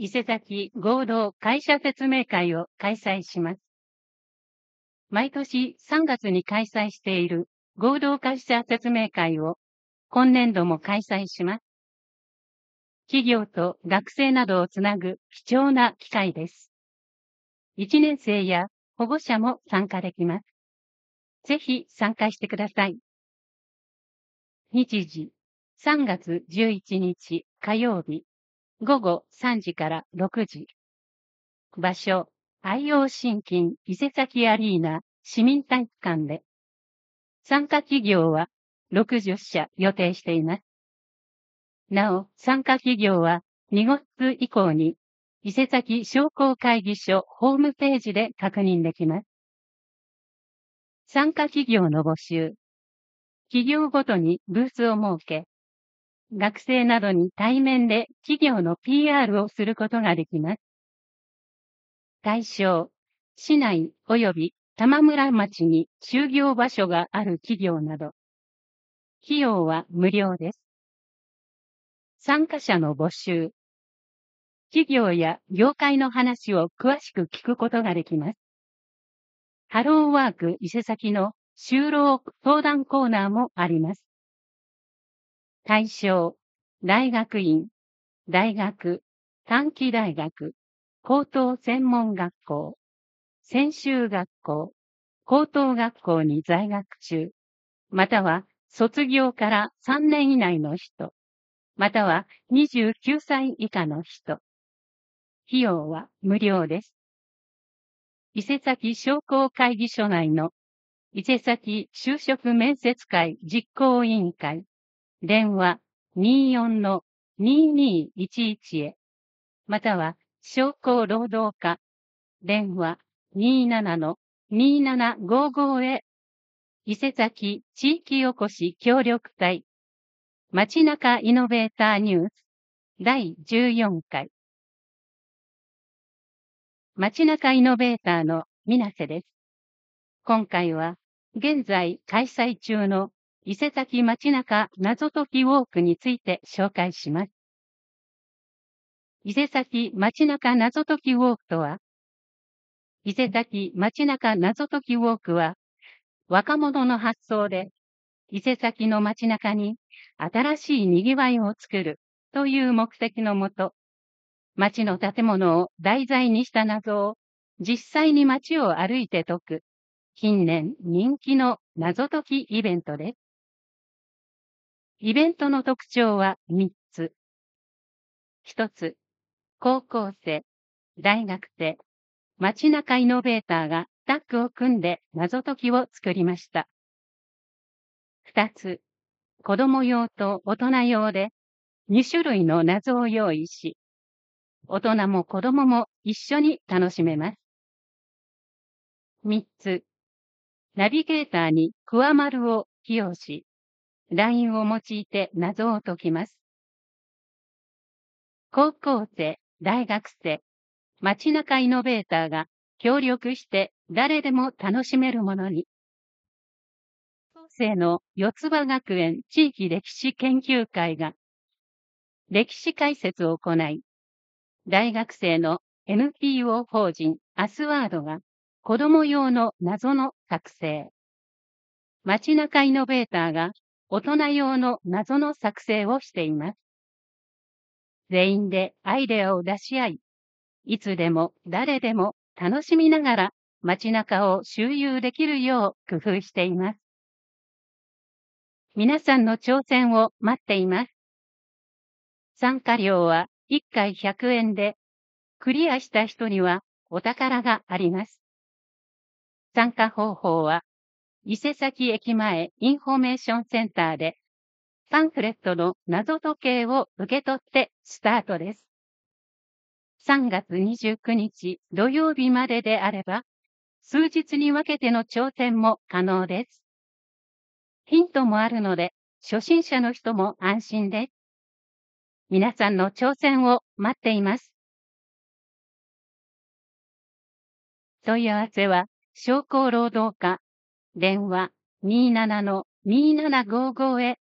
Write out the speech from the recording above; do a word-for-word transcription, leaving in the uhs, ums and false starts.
伊勢崎合同会社説明会を開催します。毎年さんがつに開催している合同会社説明会を今年度も開催します。企業と学生などをつなぐ貴重な機会です。いちねん生や保護者も参加できます。ぜひ参加してください。日時、さんがつじゅういちにち火曜日、ごごさんじからろくじ。場所、愛用新金伊勢崎アリーナ市民体育館で。参加企業はろくじゅっしゃ予定しています。なお、参加企業はにがつ以降に伊勢崎商工会議所ホームページで確認できます。参加企業の募集。企業ごとにブースを設け、学生などに対面で企業の ピーアール をすることができます。対象、市内及び玉村町に就業場所がある企業など。費用は無料です。参加者の募集。企業や業界の話を詳しく聞くことができます。ハローワーク伊勢崎の就労相談コーナーもあります。対象、大学院、大学、短期大学、高等専門学校、専修学校、高等学校に在学中、または卒業からさんねん以内の人、またはにじゅうきゅうさい以下の人。費用は無料です。伊勢崎商工会議所内の伊勢崎就職面接会実行委員会、電話 にじゅうよんのにーにーいちいち へ、または商工労働課、電話 にじゅうななのにーななごーごー へ、伊勢崎地域おこし協力隊、街中イノベーターニュースだいじゅうよんかい。街中イノベーターの水瀬です。今回は現在開催中の伊勢崎街中謎解きウォークについて紹介します。伊勢崎街中謎解きウォークとは、伊勢崎街中謎解きウォークは、若者の発想で伊勢崎の街中に新しい賑わいを作るという目的のもと、街の建物を題材にした謎を実際に街を歩いて解く、近年人気の謎解きイベントです。イベントの特徴はみっつ。ひとつ、高校生、大学生、街中イノベーターがタッグを組んで謎解きを作りました。ふたつ、子供用と大人用でにしゅるいの謎を用意し、大人も子供も一緒に楽しめます。みっつ、ナビゲーターにクワマルを起用し、ラインを用いて謎を解きます。高校生、大学生、街中イノベーターが協力して誰でも楽しめるものに。高校生の四つ葉学園地域歴史研究会が歴史解説を行い、大学生の エヌピーオー 法人アスワードが子供用の謎の作成。街中イノベーターが大人用の謎の作成をしています。全員でアイデアを出し合い、いつでも誰でも楽しみながら街中を周遊できるよう工夫しています。皆さんの挑戦を待っています。参加料はいっかいひゃくえんで、クリアした人にはお宝があります。参加方法は、伊勢崎駅前インフォメーションセンターで、パンフレットの謎時計を受け取ってスタートです。さんがつにじゅうくにち土曜日までであれば、数日に分けての挑戦も可能です。ヒントもあるので、初心者の人も安心です。皆さんの挑戦を待っています。問い合わせは、商工労働課、電話 にじゅうななのにーななごーごー へ